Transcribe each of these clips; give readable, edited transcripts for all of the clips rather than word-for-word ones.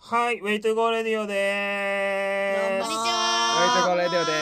はい、ウェイトゴーレディオでーす。 こんにちウェイトゴーレディオです。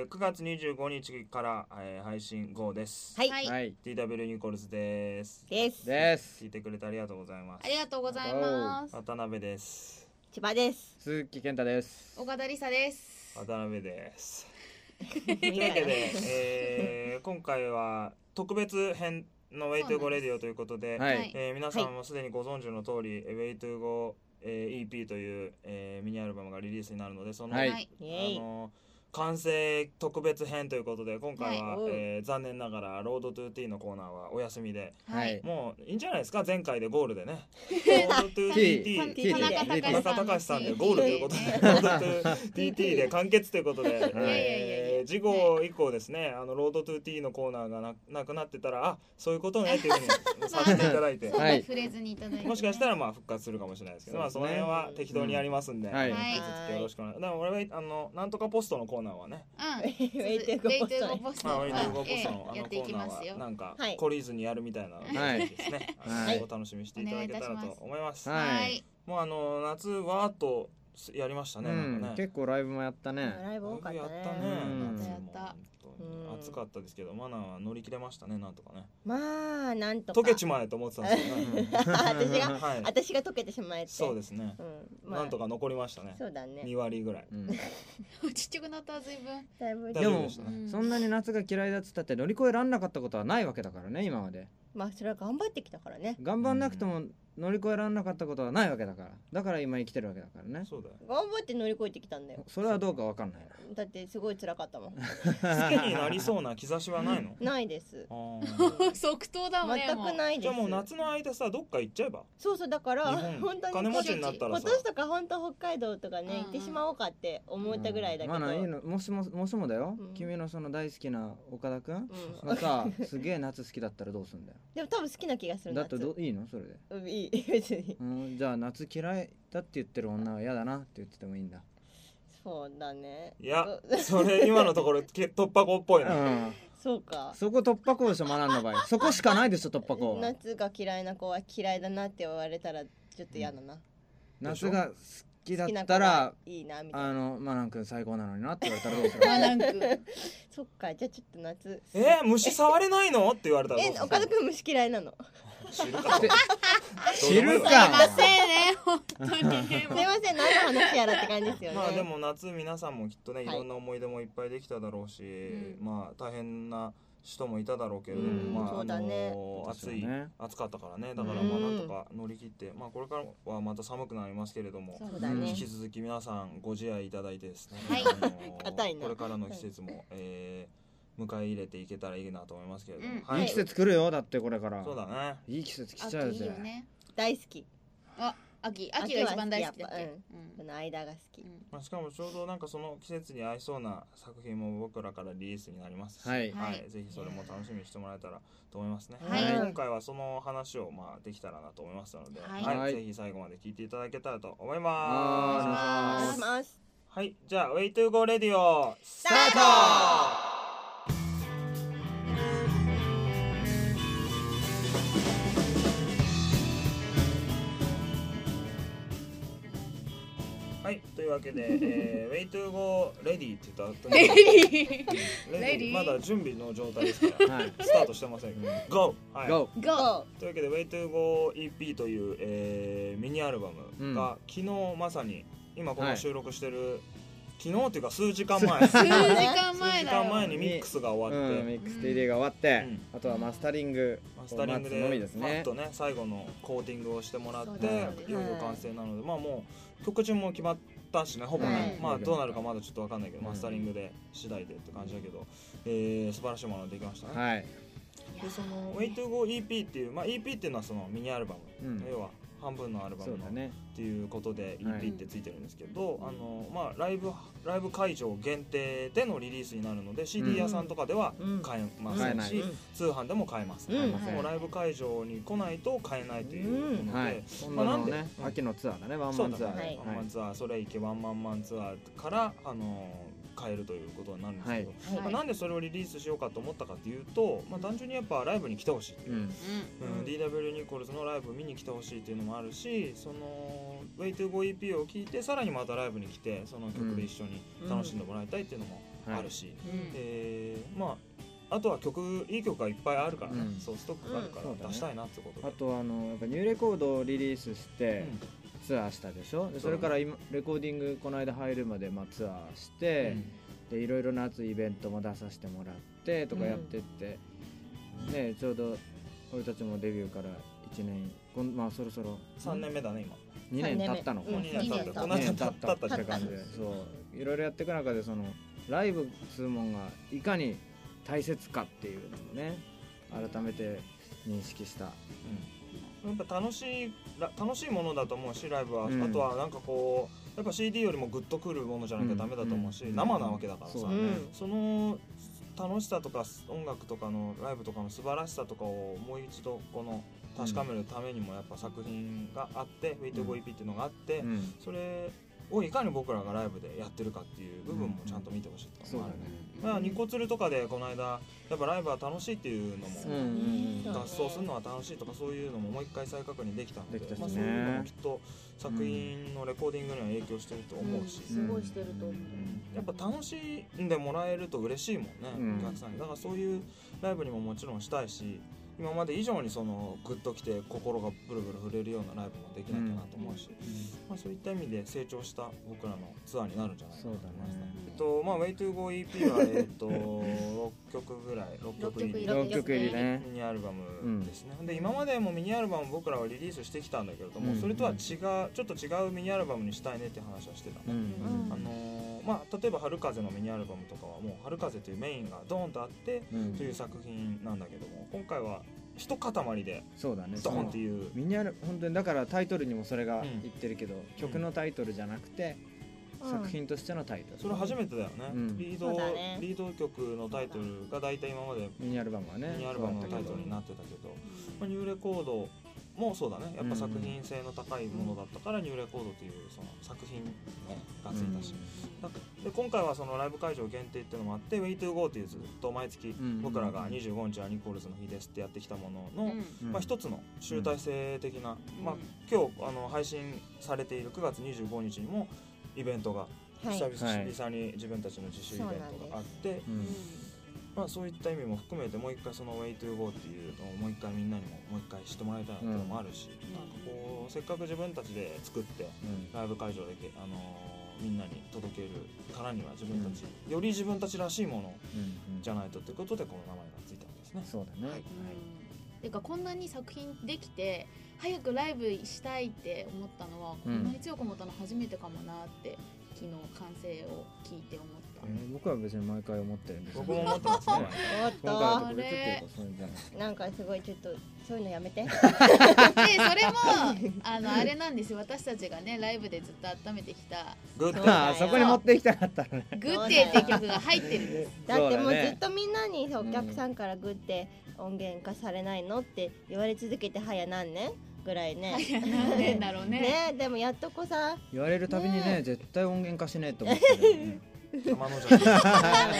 9月25日から、配信後です。 はい、 はい、 TW ニコルズです。 です聞いてくれてありがとうございます。 ありがとうございます。 渡辺です。 千葉です。 鈴木健太です。 岡田理沙です。 渡辺です。というわけで、今回は特別編のウェイトゴーレディオということで、 はい、 皆さんもすでにご存知の通り、ウェイトゴーEP という、ミニアルバムがリリースになるので、その、 はい、 完成特別編ということで、今回は、 はい残念ながらロードトゥーティーのコーナーはお休みで、 はい、 もういいんじゃないですか。前回でゴールでねロードトゥーティー田中隆さんでゴールということでロードトゥーティーで完結ということで、次号以降ですね、ロードトゥーティーのコーナーがなくなってたら、あ、そういうことねっていうふうにさせていただいて、 はい、 触れずにいただいて、 もしかしたらまあ復活するかもしれないですけど、まあその辺は適当にやりますんで、 はい、 引き続きよろしくお願いします。でも俺はなんとかポストのコーナーはね、 ウェイトゴーポストウェイトゴーポストのやっていきますよ。 なんか懲りずにやるみたいなので、ぜひですね、お楽しみしていただけたらと思います。 はい、 もう夏わーっとやりましたね。なんかね、 結構ライブもやったね。 ライブ多かったね。 やったね。 やった。 暑かったですけど、マナーは乗り切れましたね、なんとかね。 まあなんとか。 溶けちまえと思ってたんですよね。 私が溶けてしまえって。 そうですね。なんとか残りましたね。 そうだね。 2割ぐらい。 ちっちゃくなった随分。 でもそんなに夏が嫌いだっつったって乗り越えらんなかったことはないわけだからね、今まで。 まあそれは頑張ってきたからね。 頑張んなくても乗り越えられなかったことはないわけだから、だから今生きてるわけだからね。 そうだよ。 頑張って乗り越えてきたんだよ。 それはどうかわかんないな。 だってすごい辛かったもん。 好きになりそうな兆しはないの？ ないです。 即答だもんね。 全くないです。 じゃあもう夏の間さ、どっか行っちゃえば。 そうだから本当に金持ちになったらさ、 今年とか本当北海道とかね行ってしまおうかって思ったぐらいだけど。 まあいいの、もしもだよ。君のその大好きな岡田くんがさ、すげえ夏好きだったらどうすんだよ。 でも多分好きな気がする。 だっていいのそれで？ いい別に。 じゃあ夏嫌いだって言ってる女は嫌だなって言っててもいいんだ。 そうだね。 いや、それ今のところ突破口っぽいな。 そうか。 そこ突破口でしょ、学んだ場合。そこしかないでしょ、突破口。 夏が嫌いな子は嫌いだなって言われたらちょっと嫌だな。 夏が好きだったらいいなみたいな。 マナン君最高なのになって言われたらどうする？ マナン君。 そっか、じゃあちょっと夏。 虫触れないのって言われたらどうする？ 岡田君虫嫌いなの。 知るか。 知るか。 すいませんね、本当に。すいません、何の話やらって感じですよね。 まあでも夏皆さんもきっとね、いろんな思い出もいっぱいできただろうし、まあ大変な人もいただろうけれども、まあ暑かったからね、だからまあなんとか乗り切って、まあこれからはまた寒くなりますけれども、引き続き皆さんご自愛いただいてですね、これからの季節も迎え入れていけたらいいなと思いますけれども、 いい季節来るよ、だってこれから。 そうだね、 いい季節来ちゃうぜ。 大好き。 秋が一番大好きだっけ。 この間が好き。 しかもちょうどなんかその季節に合いそうな作品も僕らからリリースになりますし、ぜひそれも楽しみにしてもらえたらと思いますね。今回はその話をできたらなと思いますので、ぜひ最後まで聞いていただけたらと思います。はい、じゃあウェイトゥーゴーレディオスタート。はい、というわけで、ウェイトゥーゴーレディって言った後にレディまだ準備の状態ですから、スタートしてませんけど、ゴー、 ゴーというわけでウェイトゥーゴー EP という、ミニアルバムが昨日まさに今この収録してる、昨日っていうか数時間前にミックスが終わって、 ミックス TD が終わって、あとはマスタリングでパッとね最後のコーティングをしてもらって、いよいよ完成なので、まあもう曲順も決まったしね、ほぼね、まあどうなるかまだちょっと分かんないけど、マスタリングで次第でって感じだけど、素晴らしいものができましたね。でその Way to Go EP っていう、まあ EP っていうのはそのミニアルバム、要は半分のアルバムのっていうことで EP ってついてるんですけど、まあライブ会場限定でのリリースになるので CD 屋さんとかでは買えませんし、通販でも買えます。もうライブ会場に来ないと買えないというので、 まあなんで秋のツアーだね、ワンマンツアー、 ワンマンツアー、それいけワンマンマンツアーから買えるということになるんですけど、 はいまあ、なんでそれをリリースしようかと思ったかっていうと、まあ、単純にやっぱライブに来てほしいっていう、DW ニコルズのライブ見に来てほしいっていうのもあるし、その Way to Go EP を聴いてさらにまたライブに来てその曲で一緒に楽しんでもらいたいっていうのもあるし、まああとはいい曲がいっぱいあるからね、そうストックがあるから出したいなってことで、 あとやっぱニューレコードをリリースして、ツアーしたでしょ。でそれから今レコーディングこの間入るまでツアーして、でいろいろなイベントも出させてもらってとかやってって、ね、ちょうど俺たちもデビューから1年、まあそろそろ 3年目だね今。2年経ったのか。 2年経った。 2年経ったって感じで、そういろいろやっていく中でそのライブつうもんがいかに大切かっていうのもね改めて認識した。 やっぱ楽しいものだと思うし、ライブは、あとはなんかこうやっぱ CD よりもグッとくるものじゃなきゃダメだと思うし、生なわけだからさ、その楽しさとか音楽とかのライブとかの素晴らしさとかをもう一度この確かめるためにもやっぱ作品があって、Way to Go EP っていうのがあって、それをいかに僕らがライブでやってるかっていう部分もちゃんと見てほしいっていうのもあるね。まあニコツルとかでこの間やっぱライブは楽しいっていうのも、合奏するのは楽しいとかそういうのももう一回再確認できたので、まあそういうのもきっと作品のレコーディングには影響してると思うし、 すごいしてると思う。 やっぱ楽しんでもらえると嬉しいもんね、お客さんに。だからそういうライブにももちろんしたいし、今まで以上にそのグッときて心がブルブル震えるようなライブもできなきゃなと思うし、まあ、そういった意味で成長した僕らのツアーになるんじゃないかなと思いますね。まあ、Way to Go EP は6曲ぐらい 6曲入りねミニアルバムですね、で今までもミニアルバム僕らはリリースしてきたんだけれども、それとはちょっと違うミニアルバムにしたいねって話はしてたね。まあ、例えば春風のミニアルバムとかはもう春風というメインがドーンとあってという作品なんだけども、今回は一塊でドーンっていう、 ミニアル本当にだからタイトルにもそれが言ってるけど、曲のタイトルじゃなくて作品としてのタイトル、 それ初めてだよね、リード曲のタイトルが大体今までミニアルバムはねミニアルバムのタイトルになってたけど、まあ、ニューレコードもそうだね、やっぱ作品性の高いものだったからニューレコードというその作品がついたし、で今回はそのライブ会場限定っていうのもあって Way to Go というずっと毎月僕らが25日はニコルズの日ですってやってきたものの、まあ、一つの集大成的な、まあ、今日配信されている9月25日にもイベントが久々に自分たちの自主イベントがあって、まあ、そういった意味も含めてもう一回その Way to Go っていうのをもう一回みんなにももう一回知ってもらいたいなっていうのもあるし、なんかこうせっかく自分たちで作ってライブ会場でみんなに届けるからには自分たち、より自分たちらしいものじゃないとということでこの名前がついたんですね。 そうだね、 てかこんなに作品できて早くライブしたいって思ったのは、こんなに強く思ったの初めてかもなって昨日完成を聞いて思った。 僕は別に毎回思ってるんです。 僕も思ってますね。 今回は特別っていうかそういうんじゃない。 なんかすごいちょっとそういうのやめて。 でそれもあれなんですよ、私たちがねライブでずっと温めてきたグッデー、 そこに持ってきたかったのね。 グッデーって曲が入ってるんです。 だってもうずっとみんなにお客さんからグッデー音源化されないのって言われ続けて早何年ぐらいね。 何年だろうね。 ね、でもやっとこさ言われるたびにね絶対音源化しねえと思ってる。 玉のじゃない。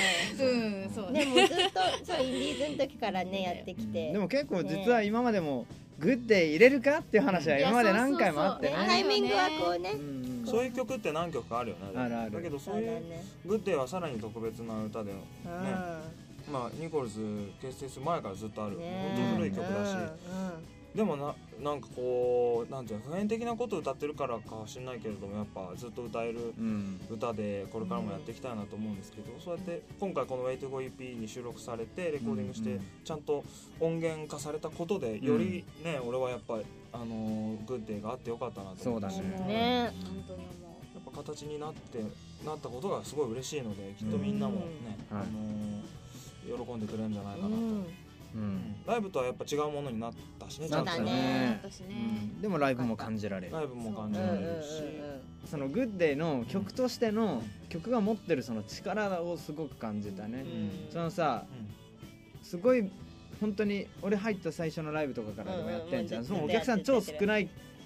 そうね。でもずっとそうインディーズの時からねやってきて。 でも結構実は今までもグッデー入れるかっていう話は今まで何回もあってね。 タイミングはこうね。 そういう曲って何曲かあるよね。 あるある。 だけどそういうグッデーはさらに特別な歌でね。まあニコルズ結成する前からずっとある本当古い曲だし、でもなんかこうなんていうの普遍的なことを歌ってるからかは知んないけれどもやっぱずっと歌える歌でこれからもやっていきたいなと思うんですけど、そうやって今回この Way to Go EP に収録されてレコーディングしてちゃんと音源化されたことでよりね俺はやっぱグッデーがあってよかったなと思ってそうだね。 本当に思う。 やっぱ形になったことがすごい嬉しいのできっとみんなもね喜んでくれるんじゃないかなと。ライブとはやっぱ違うものになったしね。 そうだね。 でもライブも感じられる。 ライブも感じられるし、 そのグッデーの曲としての曲が持ってるその力をすごく感じたね。そのさ、すごい本当に俺入った最初のライブとかからでもやってんじゃん。そのお客さん超少ない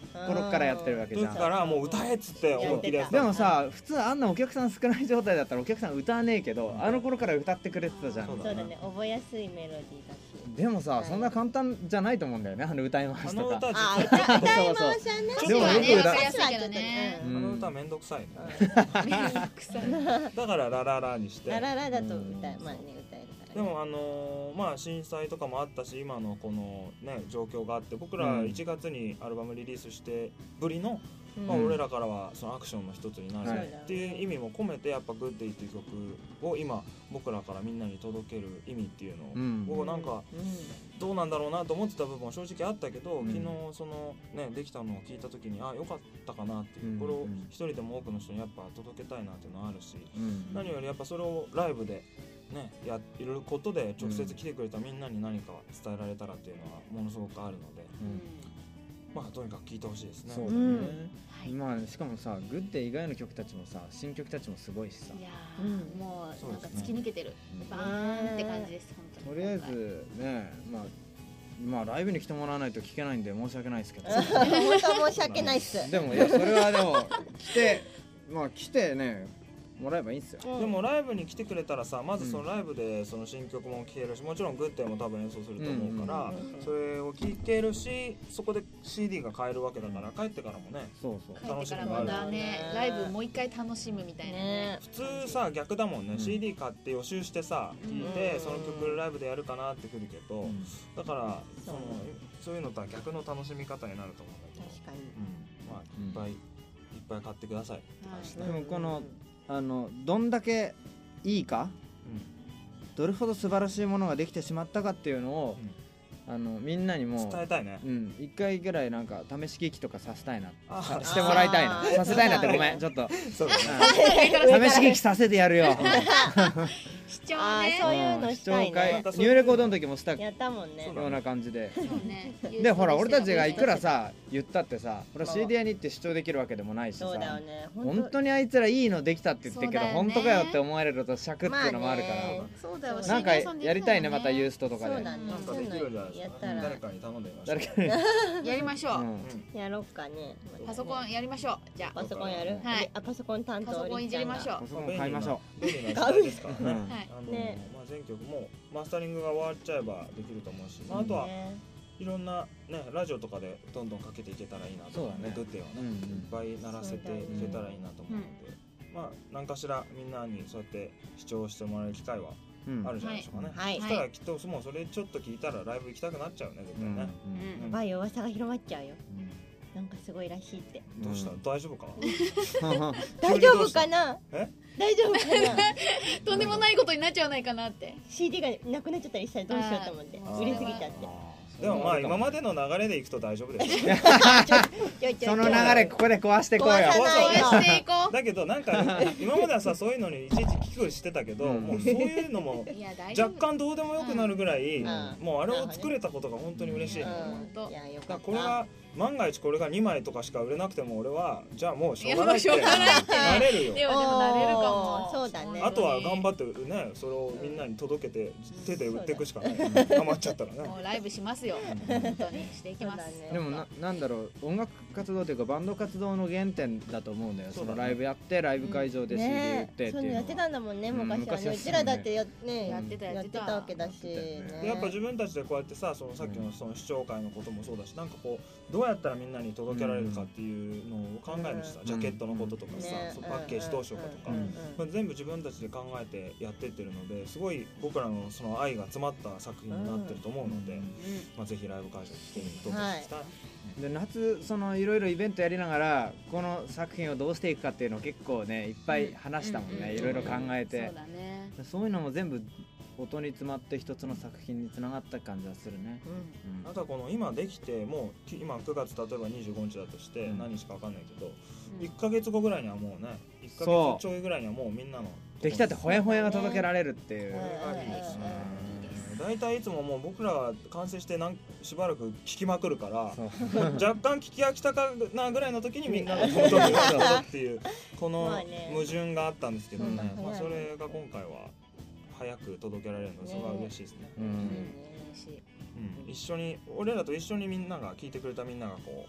頃からやってるわけじゃん。 だからもう歌えっつって思いっきりやってたでもさ普通あんなお客さん少ない状態だったらお客さん歌わねえけど、あの頃から歌ってくれてたじゃん。 そうそうだね、覚えやすいメロディーだし。 でもさそんな簡単じゃないと思うんだよね、あの歌い回しとか。 歌あ、 実は歌い回しはね。 でもよく歌わかりやすいけどねうんあの歌めんどくさいねめんどくさいだからラララにしてラララだと歌え、まあね、歌えるからね。 でもまあ震災とかもあったし今のこのね状況があって僕ら1月にアルバムリリースしてぶりのまあ俺らからはそのアクションの一つになるっていう意味も込めてやっぱグッデイっていう曲を今僕らからみんなに届ける意味っていうのをなんかどうなんだろうなと思ってた部分は正直あったけど、昨日そのねできたのを聞いた時にあ良かったかなっていう、これを一人でも多くの人にやっぱ届けたいなっていうのはあるし、何よりやっぱそれをライブでねやってることで直接来てくれたみんなに何か伝えられたらっていうのはものすごくあるので、まあとにかく聴いてほしいですね。 そうだね、まあしかもさグッデイ以外の曲たちもさ新曲たちもすごいしさ、 いやもうなんか突き抜けてる、バーンって感じです本当に。 とりあえずねまあライブに来てもらわないと聞けないんで申し訳ないですけど本当申し訳ないっす。 でもいやそれはでも来てねもらえばいいんですよ。 でもライブに来てくれたらさまずそのライブでその新曲も聴けるし、もちろんグッデイも多分演奏すると思うから、それを聴けるしそこで CD が買えるわけだから帰ってからもね帰ってからまたねライブもう一回楽しむみたいなね。 普通さ逆だもんね、CD 買って予習してさ聴いてその曲ライブでやるかなってくるけど、だからそういうのとは逆の楽しみ方になると思うんだけど、 確かに、 まあいっぱい買ってください。 でもこのどんだけいいか、どれほど素晴らしいものができてしまったかっていうのを、みんなにも伝えたいね。 一回ぐらいなんか試し聞きとかさせたいな、してもらいたいな、させたいなってごめんちょっとそうだね試し聞きさせてやるよ。 視聴ね、 そういうのしたいね。 ニューレコードの時もしたやったもんね。 ような感じで。 ねでほら俺たちがいくらさ言ったってさ、ほら CD 屋に行って視聴できるわけでもないしさ、 そうだよね。 本当にあいつらいいのできたって言ってるけど、本当かよって思われると尺っていうのもあるから、 そうだよ、 なんかやりたいねまたユーストとかで。 そうだね。そういうのやったら誰かに頼んでみましょう。 誰かにやりましょう。 やろうかね。 パソコンやりましょう。じゃあパソコンやる？ はい。 あ、パソコン担当。 パソコンいじりましょう。 パソコン買いましょう。便利な時代ですからね。 はい。 まあ全曲もマスタリングが終わっちゃえばできると思うし、あとはいろんなねラジオとかでどんどんかけていけたらいいなと思って、グッデイはねいっぱい鳴らせていけたらいいなと思うので、まあ何かしらみんなにそうやって視聴してもらえる機会はあるじゃないでしょうかね。そしたらきっともうそれちょっと聞いたらライブ行きたくなっちゃうね絶対ね。 やばいよ、噂が広まっちゃうよ。なんかすごいらしいって。 どうした？大丈夫かな？大丈夫かな？大丈夫かな？ とんでもないことになっちゃわないかなって。 CD がなくなっちゃったりしたらどうしようと思って売れすぎちゃって。 でもまあ今までの流れでいくと大丈夫です。 その流れここで壊していこうよ。 だけどなんか今まではさそういうのにいちいち聞くしてたけど、もうそういうのも若干どうでもよくなるぐらい、もうあれを作れたことが本当に嬉しい。これが万が一これが2枚とかしか売れなくても俺はじゃあもうしょうがないってなれるよ。 でもなれるかも。 そうだね。 あとは頑張ってねそれをみんなに届けて手で売っていくしかない。ハマっちゃったらね。 もうライブしますよ。本当にしていきます。 でもなんだろう、音楽活動というかバンド活動の原点だと思うんだよ。そのライブやってライブ会場で CD 売ってっていうのは。 そういうのやってたんだもんね昔は。うちらだってやってたわけだし。 やっぱ自分たちでこうやってささっきのその視聴会のこともそうだし、なんかこうどうやったらみんなに届けられるかっていうのを考えるしさ、ジャケットのこととかさ、パッケージどうしようかとか、全部自分たちで考えてやってってるので、すごい僕らのその愛が詰まった作品になってると思うので、ぜひライブ会場に来てみてどうぞしたい。 で夏そのいろいろイベントやりながらこの作品をどうしていくかっていうのを結構ねいっぱい話したもんね。いろいろ考えて、そういうのも全部音に詰まって一つの作品につながった感じはするね。 あとはこの今できてもう今9月例えば25日だとして何日か分かんないけど、1ヶ月後ぐらいにはもうね1ヶ月ちょいぐらいにはもうみんなのできたってほやほやが届けられるっていう。 大体いつももう僕らが完成してしばらく聴きまくるから若干聴き飽きたかなぐらいの時にみんなが届くっていうこの矛盾があったんですけどね、それが今回は早く届けられるのですごい嬉しいですね。一緒に俺らと一緒にみんなが聴いてくれたみんながこう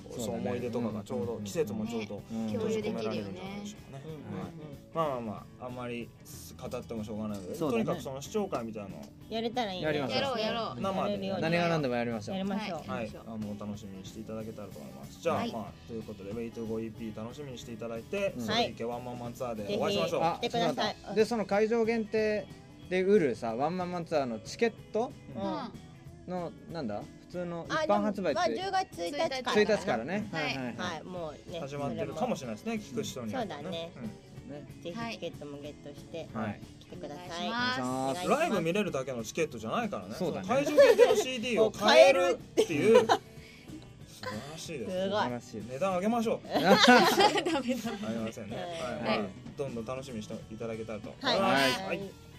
そう思い出とかがちょうど季節もちょうど共有できるよね。 閉じ込められるんじゃないでしょうかね。まああんまり語ってもしょうがないので、とにかくその視聴会みたいなのやれたらいいね。 やりましょう。 やろう。 生で何が何でもやりましょう。 やりましょう。 はい、お楽しみにしていただけたらと思います。じゃあ、まあということで Way to Go EP 楽しみにしていただいて、それいけワンマンマンツアーでお会いしましょう。 来てください。 でその会場限定で売るさワンマンマンツアーのチケットのなんだ普通の一般発売って 10月1日から 1日からね。 はいもうね始まってるかもしれないですね。聞く人にはそうだね。ぜひチケットもゲットして来てください。 ライブ見れるだけのチケットじゃないからね。会場限定の CD を買えるっていう素晴らしいです。 すごい。 値段上げましょう。 ダメだ。 ありませんね。どんどん楽しみにしていただけたらと思います。はい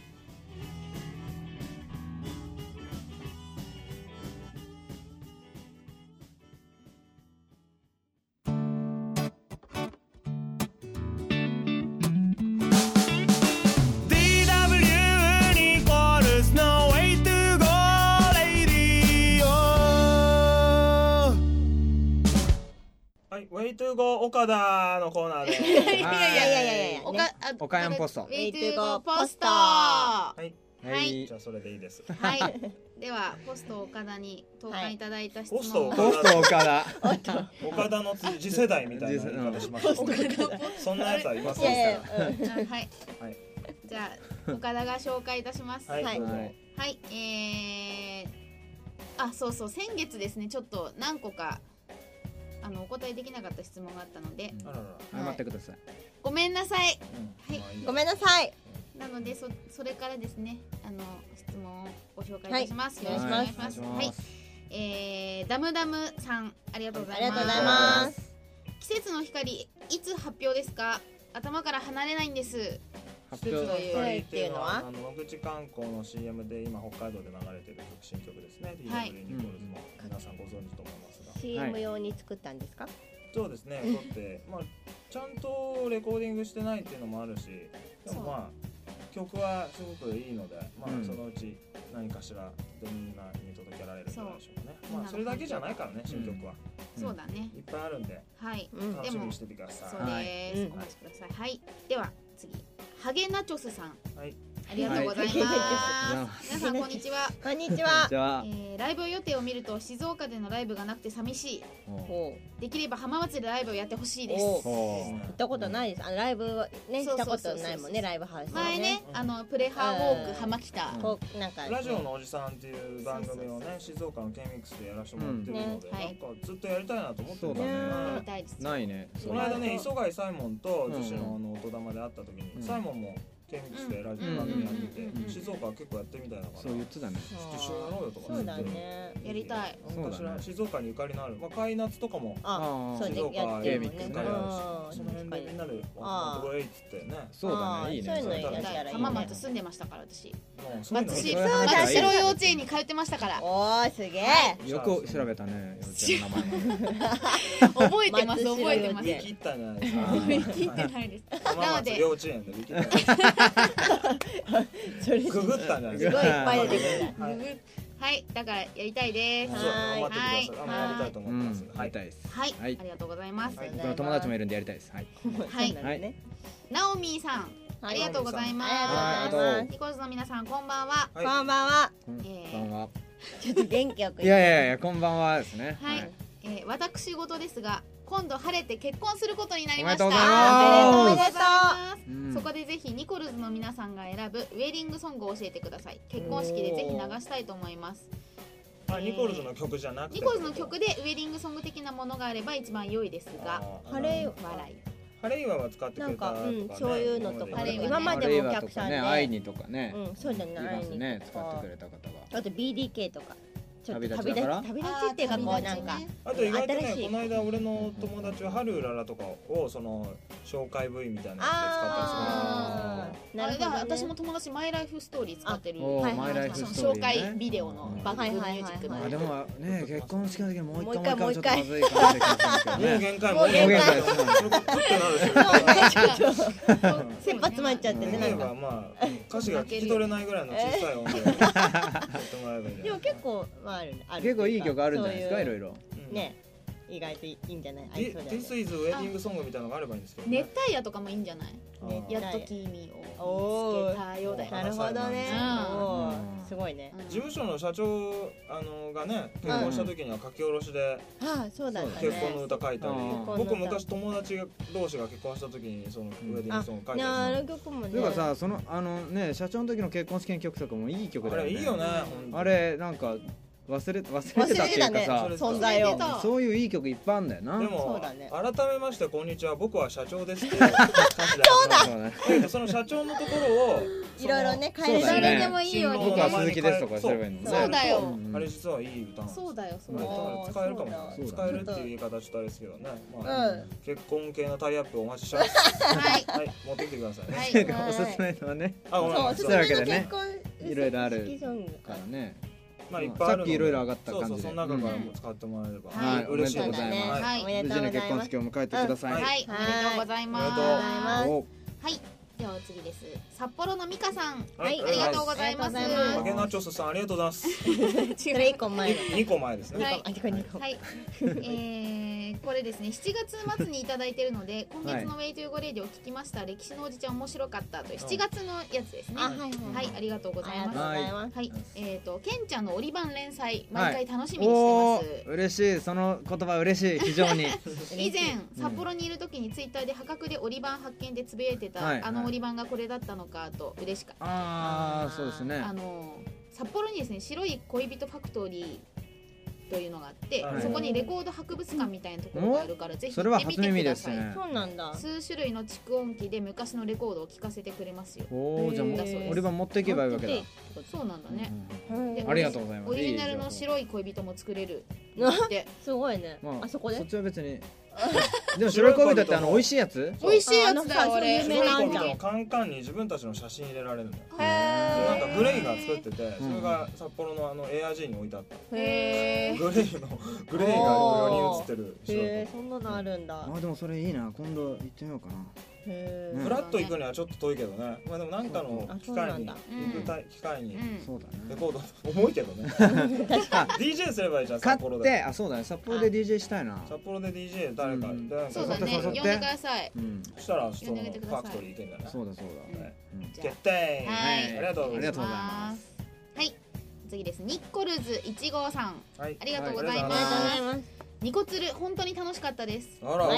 。Way to Go 岡田のコーナーで。 いや岡山ポスト。 Way to Go ポスト。はい。 じゃあそれでいいです。 はい。ではポスト岡田に投函いただいた質問。 ポスト岡田。 岡田の次世代みたいな言い方しました。そんなやつありますか？はい。 じゃあ岡田が紹介いたします。はい。そう先月ですねちょっと何個かお答えできなかった質問があったので謝ってください。 ごめんなさい。 はい、ごめんなさい。 なのでそれからですね質問をご紹介いたします。よろしくお願いします。はい。ダムダムさんありがとうございます。季節の光いつ発表ですか？頭から離れないんです。 発表の光っていうのは野口観光の CM で今北海道で流れている新曲ですね。DW ニコルズの皆さんご存知と思いますが。 CM 用に作ったんですか？ そうですね。だってちゃんとレコーディングしてないっていうのもあるし、でも曲はすごくいいので、そのうち何かしらみんなに届けられるんじゃないでしょうかね。それだけじゃないからね新曲は。 そうだね。 いっぱいあるんで、楽しみにしててください。 そうです。お待ちください。はい。では次ハゲナチョスさん。はい。ありがとうございます。皆さんこんにちは。 こんにちは。 ライブ予定を見ると静岡でのライブがなくて寂しい。できれば浜松でライブをやってほしいです。 行ったことないです。ライブねしたことないもんねライブハウス。 前ねプレハウォーク浜北。 なんかラジオのおじさんっていう番組をね静岡の K-MIX でやらせてもらってるので、なんかずっとやりたいなと思ってるんだね。 やりたいです。 ないね。 この間ね磯貝サイモンと女子の音玉で会った時にサイモンもK-MIX でラジオ番組やってて静岡は結構やってみたいだからそう言ってたねちょっと一緒にやろうよとかそうだねやりたい静岡にゆかりのある海夏とかも静岡やってるねその辺でみんなでどこへ行ってねそうだねいいねそういうのやったらいいね浜松住んでましたから私松代幼稚園に通ってましたからおーすげえよく調べたね幼稚園の名前覚えてます覚えてます見切ったんじゃないですか見切ってないです浜松幼稚園で見切ったググったんじゃないですかすごいいっぱい出てくるはいだからやりたいです頑張ってくださいやりたいと思ってますやりたいですはいありがとうございます友達もいるんでやりたいですはいナオミーさんありがとうございますニコルズの皆さんこんばんはこんばんはこんばんはちょっと元気よくいやこんばんはですねはい私事ですが今度晴れて結婚することになりましたおめでとうございますおめでとうございますそこでぜひニコルズの皆さんが選ぶウェディングソングを教えてください結婚式でぜひ流したいと思いますニコルズの曲じゃなくてニコルズの曲でウェディングソング的なものがあれば一番良いですが晴れ笑い晴れ岩は使ってくれたとかねそういうのとか今までもお客さんで愛にとかねそうじゃない愛に使ってくれた方があと BDK とか旅立ちっていうかこうなんかあと意外とねこの間俺の友達は春うららとかをその紹介 V みたいなやつで使ったりする私も友達マイライフストーリー使ってる紹介ビデオのバックミュージックのでもね結婚式の時にもう一回ちょっとまずいかもしれないもう限界もう限界切羽詰まっちゃってねなんか歌詞が聞き取れないぐらいの小さい音でやってもらえばいいでも結構結構いい曲あるんじゃないですかいろいろね意外といいんじゃない？合いそうだよね。 This is Wedding Song みたいなのがあればいいんですけどね。 熱帯夜とかもいいんじゃない？やっと君を見つけたよだよ。 なるほどね。おーすごいね。 事務所の社長がね結婚した時には書き下ろしでそうだね。 結婚の歌書いたり、僕昔と友達同士が結婚した時にそのウェディングソング書いてあるの曲もね。 というかさ、そのね社長の時の結婚式の曲とかもいい曲だよね。 あれいいよね。 あれなんか忘れてたっていうかさ、 存在を。 そういういい曲いっぱいあるんだよな。 でも改めましてこんにちは、僕は社長ですっていう歌詞でそうだ。その社長のところをいろいろね変えられでもいいように。 僕は鈴木ですとかすればいいのね。 そうだよ。 あれ実はいい歌なんです。 そうだよ。 使えるかもね。使えるっていう言い方ちょっとあれですけどね。結婚系のタイアップお待ちしてます。はい持ってきてくださいね。 おすすめのね。 おすすめの結婚いろいろあるからね。 まあいっぱいあるので、 さっきいろいろ上がった感じで、 その中からも使ってもらえれば、 はい、 嬉しいですね。 無事に結婚式を迎えてください。 はい、おめでとうございます。はい、では次です。札幌のミカさん、はい、ありがとうございます。 揚げナチョスさんありがとうございます。 それ1個前。 2個前ですね。 はい、これですね、7月末にいただいているので、今月のウェイトゥーゴレディを聞きました。歴史のおじちゃん面白かったという7月のやつですね。はい、ありがとうございます。はい、ケンちゃんのオリバン連載毎回楽しみにしてます。 嬉しい、その言葉嬉しい、非常に。 以前札幌にいる時にツイッターで破格でオリバン発見でつぶやいてたあのオリバンがこれだったのかと嬉しかった。 そうですね。 札幌にですね、白い恋人ファクトリーというのがあって、そこにレコード博物館みたいなところがあるから、ぜひ行ってみてください。 そうなんだ。 数種類の蓄音機で昔のレコードを聴かせてくれますよ。 おお、じゃあオリバン持っていけばいいわけだ。 そうなんだね。 ありがとうございます。 オリジナルの白い恋人も作れるって。 すごいね。あそこで。 そっちは別に。でも白い恋人って美味しいやつ？ 美味しいやつだよ。あれ白い恋人のカンカンに自分たちの写真入れられるんだよ。なんかグレイが作ってて、それが札幌のARG に置いてあった。グレイが4人写ってる白い恋人。 そんなのあるんだ。 でもそれいいな、今度行ってみようかな。 フラッと行くにはちょっと遠いけどね。まあでもなんかの機会にレコード重いけどね。DJ すればいいじゃん、札幌で。 そうだね、札幌で DJ したいな。 札幌で DJ 誰かそうだね、呼んでください。 そしたらそのファクトリー行けんじゃない？ そうだ決定。 ありがとうございます。はい、次です。ニッコルズ1号さん、ありがとうございます。ニコツル本当に楽しかったです。 はい 、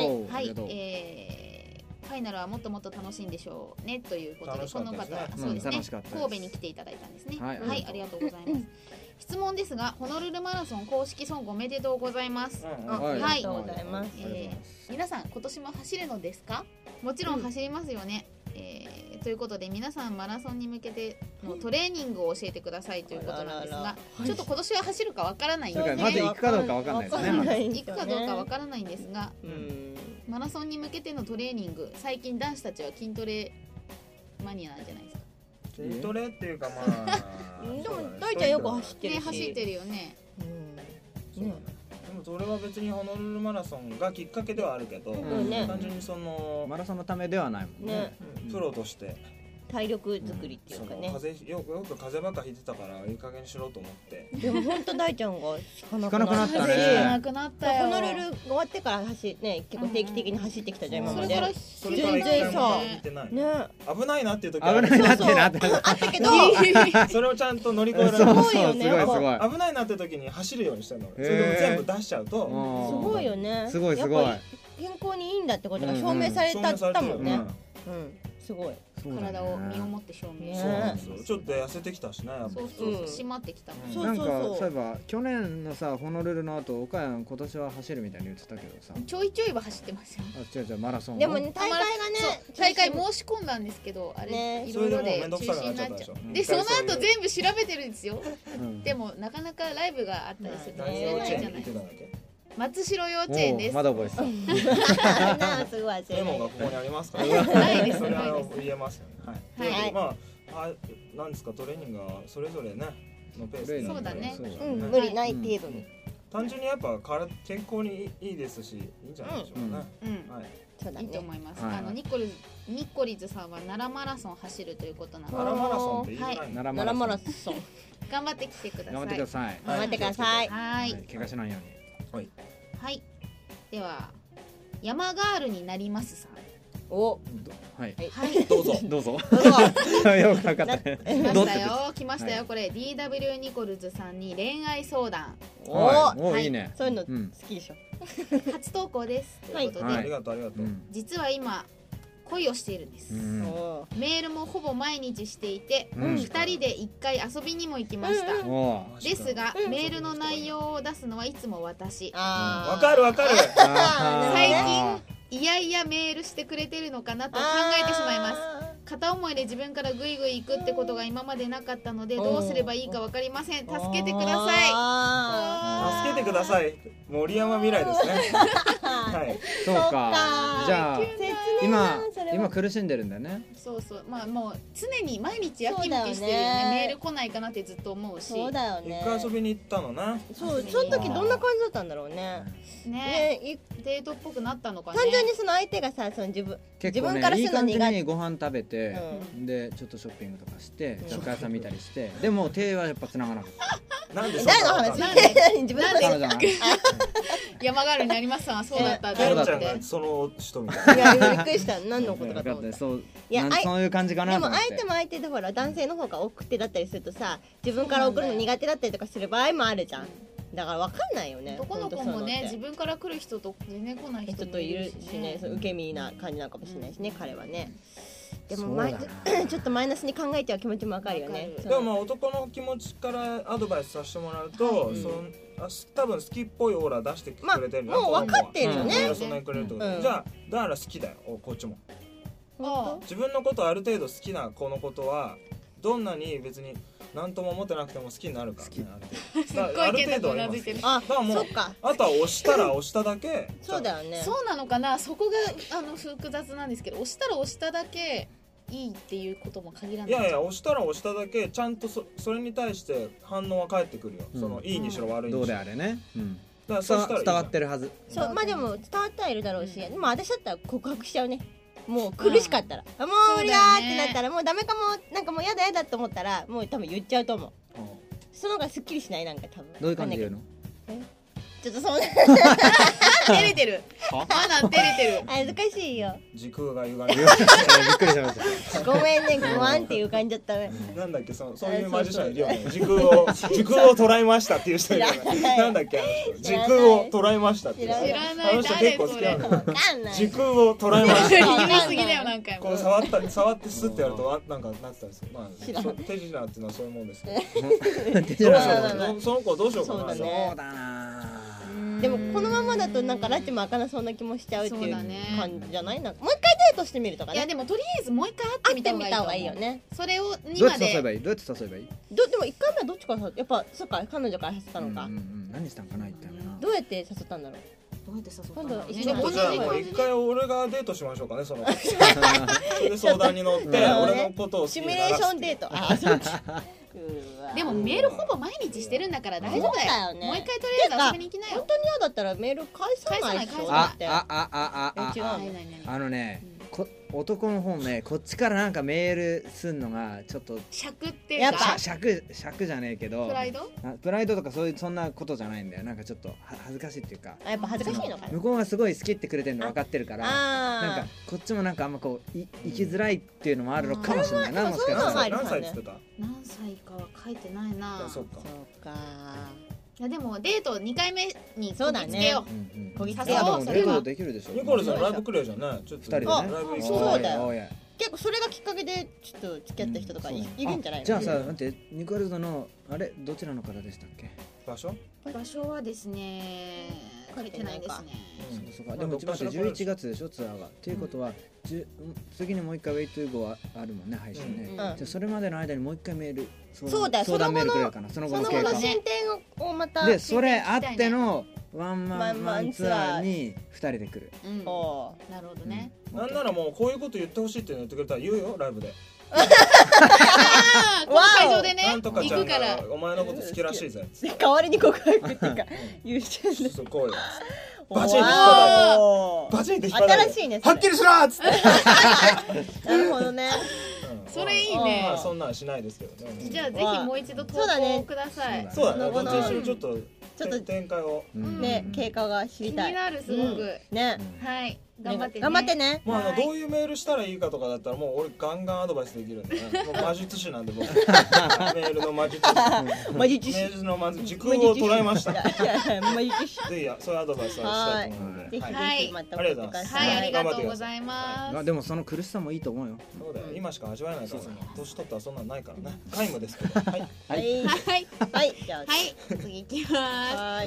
ファイナルはもっともっと楽しいんでしょうねということで、この方、そうですね、神戸に来ていただいたんですね。はい、ありがとうございます。質問ですが、ホノルルマラソン公式ソングおめでとうございます。 はい、ございます。 皆さん今年も走るのですか？もちろん走りますよね。ということで皆さんマラソンに向けてのトレーニングを教えてくださいということなんですが、ちょっと今年は走るかわからないんですね。 まず行くかどうかわからないですね。 行くかどうかわからないんですが、マラソンに向けてのトレーニング、最近男子たちは筋トレマニアなんじゃないですか？ 筋トレっていうかまあでも大ちゃんよく走ってるし、 走ってるよね。 でもそれは別にホノルルマラソンがきっかけではあるけど、単純にそのマラソンのためではないもんね。 プロとして体力作りっていうかね。 よく風邪ばっかひいてたからいい加減しろと思って。 でも本当大ちゃんが引かなくなったね。 引かなくなったよ。 ホノルル終わってから結構定期的に走ってきたじゃん今まで。 それから全然さ、危ないなっていう時危ないなってなってあったけど、 それをちゃんと乗り越えられる。 そうよね。 危ないなって時に走るようにしてるの。それでも全部出しちゃうとすごいよね。 すごい。健康にいいんだってことが証明されたもんね。すごい。 体を身をもって証明そうちょっと痩せてきたしね。 そう締まってきた。 なんかそういえば去年のさホノルルの後岡山今年は走るみたいに言ってたけどさ、 ちょいちょいは走ってますよ。 違うマラソンでもね大会がね大会申し込んだんですけど、あれいろいろで中止になっちゃう。でその後全部調べてるんですよ。でもなかなかライブがあったりすると見れないじゃない。松代幼稚園です。 まだ覚えてた。すごい。 メモがここにありますから。 ないです。 それは言えますよね。はい。まあなんですかトレーニングはそれぞれねのペースで。 そうだね。 無理ない程度に。 単純にやっぱ健康にいいですしいいんじゃないでしょうかね。はい。 そうだね。いいと思います。ニッコリズさんは奈良マラソン走るということなので。 奈良マラソンって言いづらい。 奈良マラソン。 頑張ってきてください。 頑張ってください。 頑張ってください。 はい。 怪我しないように。 はい。 では山ガールになりますさん。 お、 はい、 どうぞどうぞ。 どうぞ。 よくわかったね。 来ましたよ、これ DW ニコルズさんに恋愛相談。 お、いいね。 そういうの好きでしょ。 初投稿ですということで、 ありがとうありがとう。 実は今恋をしているんです。メールもほぼ毎日していて、2人で1回遊びにも行きました。ですがメールの内容を出すのはいつも私。 わかるわかる。 最近いやいやメールしてくれてるのかなと考えてしまいます。片思いで自分からグイグイ行くってことが今までなかったので、どうすればいいか分かりません。助けてください。助けてください。森山未来ですね。はい。 そうか。じゃあ今苦しんでるんだよね。 そうそう、まあもう常に毎日やきもきしてるよね。メール来ないかなってずっと思うし。 そうだよね。 一回遊びに行ったのな。 そう、その時どんな感じだったんだろうね。 ね、デートっぽくなったのかね。 単純にその相手がさ、その自分からするの苦手。 いい感じにご飯食べて、でちょっとショッピングとかして雑貨屋さん見たりして、でも手はやっぱ繋がなかった。 なんで誰の話？自分の話。山ガールになりますさん、そうだった。 誰ちゃんがその人みたいな。 いやびっくりした。何のことかと思った。 そういう感じかな。 でも相手も相手でほら男性の方が奥手だったりするとさ、自分から送るの苦手だったりとかする場合もあるじゃん。だから分かんないよね。 男の子もね、自分から来る人と全然来ない人もいるしね、 受け身な感じなのかもしれないしね、彼はね。でもちょっとマイナスに考えちゃう気持ちも分かるよね。 でもまあ男の気持ちからアドバイスさせてもらうと、多分好きっぽいオーラ出してくれてる。 もう分かってるよね。 そんなにくれるってこと。じゃあだから好きだよ、こっちも。自分のことある程度好きな子のことはどんなに別に何とも思ってなくても好きになるからね。 すっごいけどうなずいてる。 だからもうあとは押したら押しただけ。 そうだよね。 そうなのかな。そこが複雑なんですけど、押したら押しただけいいっていうことも限らない。 いやいや、押したら押しただけちゃんとそれに対して反応は返ってくるよ。そのいいにしろ悪いにしろ。 どうであれね。 だから伝わってるはず。 そう、まあでも伝わってはいるだろうし、でも私だったら告白しちゃうね。もう苦しかったら、もう無理だってなったら、もうダメかも、なんかもうやだやだと思ったら、もう多分言っちゃうと思う。その方がすっきりしない。なんか多分どういう感じで言うの？ ちょっとそう照れてる。まだ照れてる。 恥ずかしいよ。 時空が歪んでる。 びっくりしました。 ごめんね、グワンっていう感じだったね。 なんだっけ、そういうマジシャンいるよね。時空を捉えましたっていう人いるよね。なんだっけ、時空を捉えましたっていう。 知らない。 あの人結構好きなの。時空を捉えました。 言い過ぎだよ何回も。 こう触ってスッてやるとなんかなってたんですよ。まあ手品っていうのはそういうもんですけど。その子どうしようかな。 そうだな。 でもこのままだとなんかラチも開かなそうな気もしちゃうっていう感じじゃない？なんかもう一回デートしてみるとかね。 いやでもとりあえずもう一回会ってみた方がいいよね。それを2まで。 どうやって誘えばいい？でも 1回目はどっちからやっぱそっか彼女から誘ったのか。 何したんかな一体な。 どうやって誘ったんだろう。 どうやって誘ったんだろう。じゃあ一回俺がデートしましょうかね。そので相談に乗って俺のことをシミュレーションデート。あ、そっち。 でもメールほぼ毎日してるんだから大丈夫だよ。もう一回とりあえず遊びに行きなよ。 本当に嫌だったらメール返さないでしょ。 あのね、男の方ね、こっちからなんかメールすんのがちょっと尺っていうか尺じゃねえけど、 プライドとかそんなことじゃないんだよ。なんかちょっと恥ずかしいっていうか、 やっぱ恥ずかしいのかな。 向こうがすごい好きってくれてるの分かってるから、なんかこっちもなんかあんまこう生きづらいっていうのもあるのかもしれないな。もしかしたら何歳って言ってた？ 何歳かは書いてないな。 そうか。 いやでもデート2回目にこぎつけよう。こぎつけよう。デートできるでしょ。 ニコルさんライブくれじゃんね。ちょっと2人でライブ行きそうだよ。結構それがきっかけでちょっと付き合った人とかいるんじゃないの？ じゃあさ、待って、ニコルズのあれどちらの方でしたっけ？ 場所はですね、書いてないですね。 そうか。でも11月でしょツアーが。っていうことは次にもう一回ウェイトゥーゴーあるもんね、配信ね。じゃあそれまでの間にもう一回メール相談メールくれるかな。その後の経過。 進展をまたでそれあってのワンマンツアーに2人で来る。 なるほどね。 なんならもうこういうこと言ってほしいって言ってくれたら言うよライブで。 この会場でねなんとかちゃんがお前のこと好きらしいぜ。 代わりに告白っていうか言うしそうこうよ。バチンって引っ張った。バチンって引っ張った。 新しいね。 はっきりしろっつって。 なるほどね。 それいいね。 そんなんしないですけどね。 じゃあぜひもう一度投稿ください。 そうだね。どっちにしろちょっとちょっと展開をね経過が知りたい。 気になるすごく。 ね。 はい頑張ってね。 頑張ってね。 まあどういうメールしたらいいかとかだったらもう俺ガンガンアドバイスできるんでね。もう魔術師なんで僕。メールの魔術師。 魔術師。 メールのまず時空を捉えました。 魔術師。 ぜひそういうアドバイスをしたいと思うので。 ぜひまた送ってくださはいい。 ありがとうございます。 でもその苦しさもいいと思うよ。 そうだよ。今しか味わえないからね。年取ったらそんなんないからね。皆無ですけど。はい。 はいはいじゃあはい次いきます。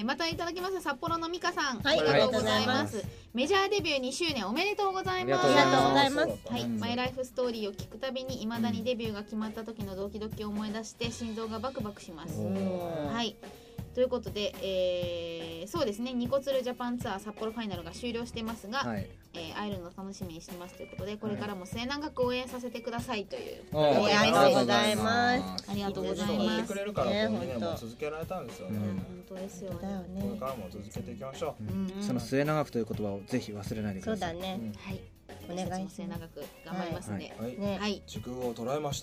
またいただきます札幌のミカさん、ありがとうございます。メジャーデビュー2周年おめでとうございます。 ありがとうございます。 はい、マイライフストーリーを聞くたびに未だにデビューが決まった時のドキドキを思い出して心臓がバクバクします。はい。ということで、そうですねニコツルジャパンツアー札幌ファイナルが終了していますが、会えるのを楽しみにしてますということでこれからも末永く応援させてくださいという、 ありがとうございます。 ありがとうござい言っます。 てくれるから2年も続けられたんですよね。 本当ですよね。 これからも続けていきましょう。その末永くという言葉をぜひ忘れないでください。 そうだね。 はい。お願い末永く頑張りますね。 はい。時空を捉えました。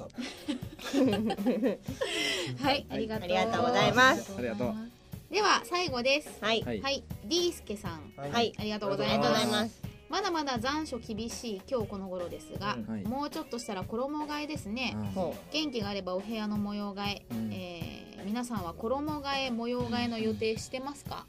はい、ありがとうございます。 ありがとう。 では最後です。 はい。 はい。ディースケさん。 はい。 ありがとうございます。まだまだ残暑厳しい今日この頃ですが、もうちょっとしたら衣替えですね。元気があればお部屋の模様替え。皆さんは衣替え模様替えの予定してますか？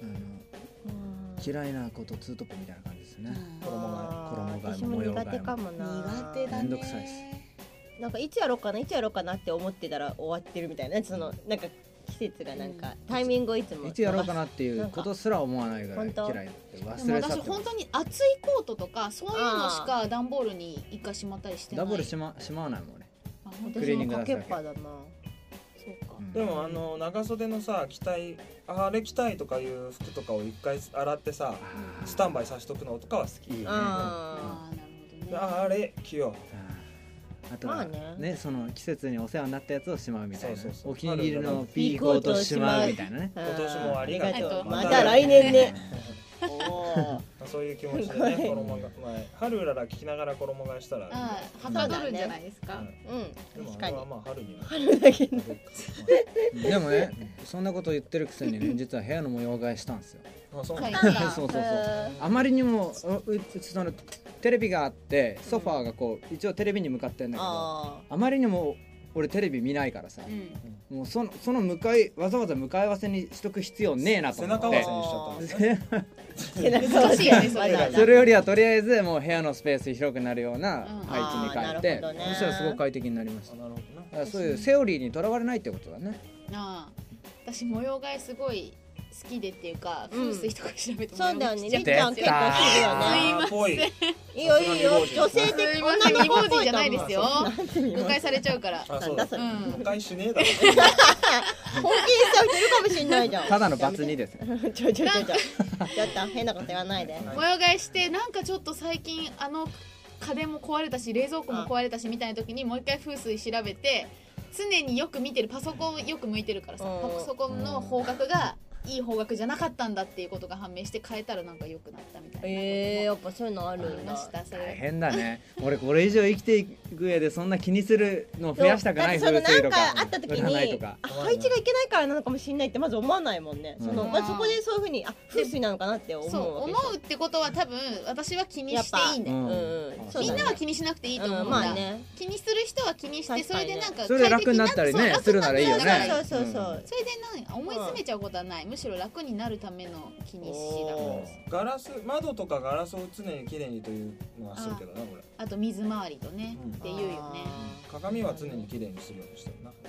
嫌いなことツートップみたいな感じですね。 衣替えも苦手かもな。 苦手だね。 めんどくさいです。 なんかいつやろうかなって思ってたら終わってるみたいな、そのなんか季節がなんかタイミングをいつやろうかなっていうことすら思わないぐらい嫌いって忘れちゃって。 私本当に暑いコートとかそういうのしか段ボールに一回しまったりしてない。 段ボールしまわないもんね。 私もかけっぱだな。 そうか。 でも長袖のさあれ着たいとかいう服とかを一回洗ってさスタンバイさせとくのとかは好き。 ああなるほどね。 あれ着よう。 あとはねその季節にお世話になったやつをしまうみたいな。お気に入りのピーコートをしまうみたいなね。 今年もありがとう。 また来年ね。 そういう気持ちでね衣替え春うらら聞きながら衣替えしたらはかどるんじゃないですか。 でもあれはまあ春に春だけね。 でもねそんなこと言ってるくせにね実は部屋の模様替えしたんですよ。 そうあまりにもそのテレビがあってソファーがこう一応テレビに向かってるんだけどあまりにも俺テレビ見ないからさ、もうそのわざわざ向かい合わせにしとく必要ねえなと思って背中合わせにしちゃったんですね。 難しいよねそれ。 それよりはとりあえずもう部屋のスペース広くなるような配置に変えて、そしたらすごく快適になりました。だからそういうセオリーにとらわれないってことだね。 私模様替えすごい好きでっていうか風水とか調べてそうだよね。りっちゃん結構するよね。 すいません。 いいよいいよ。女性的女の子っぽいじゃないですよ。誤解されちゃうから。 そうだ。誤解しねえだろ。 本気にしちゃう人いるかもしれないじゃん。 ただのバツ2です。 ちょっと変なこと言わないで。 模様替えしてなんかちょっと最近家電も壊れたし冷蔵庫も壊れたしみたいな時にもう一回風水調べて常によく見てるパソコンよく向いてるからさパソコンの方角がいい方角じゃなかったんだっていうことが判明して変えたらなんか良くなったみたいな。 やっぱそういうのあるんだ。 大変だね。俺これ以上生きていく上でそんな気にするのを増やしたくない。風水とかあった時に配置がいけないからなのかもしれないってまず思わないもんね。そこでそういうふうに風水なのかなって思う。 そう思うってことは多分私は気にしていいんだよ。みんなは気にしなくていいと思うんだ。気にする人は気にしてそれでなんかそれ楽になったりねするならいいよね。 そう。それで思い詰めちゃうことはない。むしろ楽になるための気にしだから窓とかガラスを常にきれいにというのはするけどなこれ。 あと水回りとねっていうよね。 鏡は常にきれいにするようにしてるな。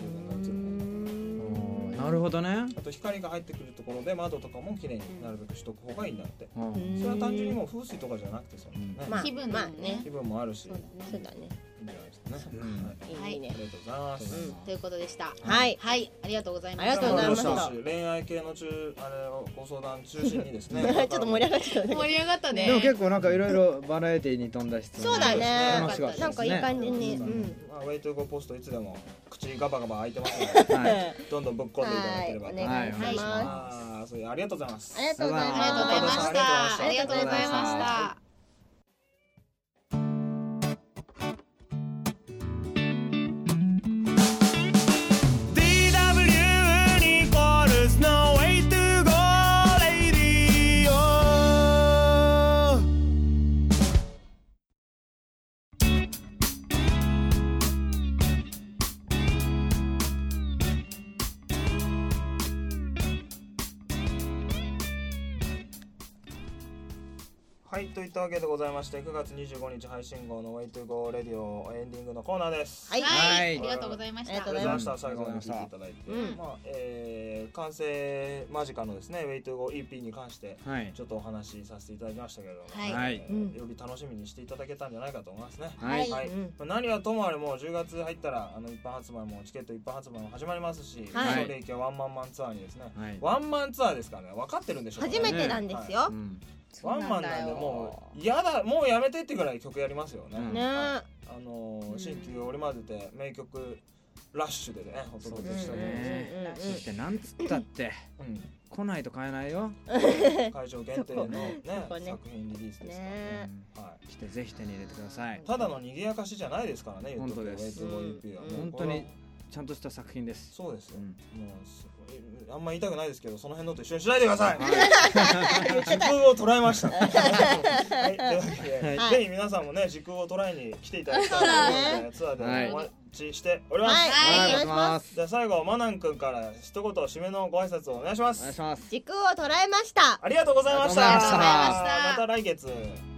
なるほどね。 あと光が入ってくるところで窓とかもきれいになるべくしとく方がいいんだって。それは単純にもう風水とかじゃなくて気分もあるし。 そうだね。 いいんじゃないですかね。 はい、 ありがとうございます。 ということでした。 はい、 ありがとうございました。 ありがとうございました。 恋愛系のご相談中心にですね。 ちょっと盛り上がっちゃった。 盛り上がったね。 でも結構なんかいろいろバラエティに富んだ質問。 そうだね。なんかいい感じに。 ウェイトゴーポストいつでも口ガバガバ開いてますので、どんどんぶっ込んでいただければと思います。ありがとうございます。 ありがとうございました。 ありがとうございました。 DW ニコルスのはい、といったわけでございまして9月25日配信号の Way to Go Radio エンディングのコーナーです。 はい、ありがとうございました。 ありがとうございました。最後まで聞いていただいて、完成間近のですね Way to Go EP に関してちょっとお話しさせていただきましたけれども、より楽しみにしていただけたんじゃないかと思いますね。はい、何はともあれもう10月入ったら一般発売もチケット一般発売も始まりますし、その影響ワンマンマンツアーにですね、ワンマンツアーですからね、分かってるんでしょうかね。 初めてなんですよ。 ワンマンなんでもう嫌だ、もうやめてってぐらい曲やりますよね。新旧織り交ぜて名曲ラッシュでねお届けしたね。そしてなんつったって来ないと買えないよ。 会場限定のね作品リリースですからね。 来てぜひ手に入れてください。 ただの賑やかしじゃないですからね。 本当です。本当にちゃんとした作品です。 そうですよ。もうあんま言いたくないですけど、その辺のと一緒にしないでください。時空を捉えました。はい、というわけで、ぜひ皆さんもね時空を捉えに来ていただきたいと思うので、ツアーでお待ちしております。 はい、お願いします。 じゃあ最後マナン君から一言締めのご挨拶をお願いします。 お願いします。 時空を捉えました。 ありがとうございました。また来月。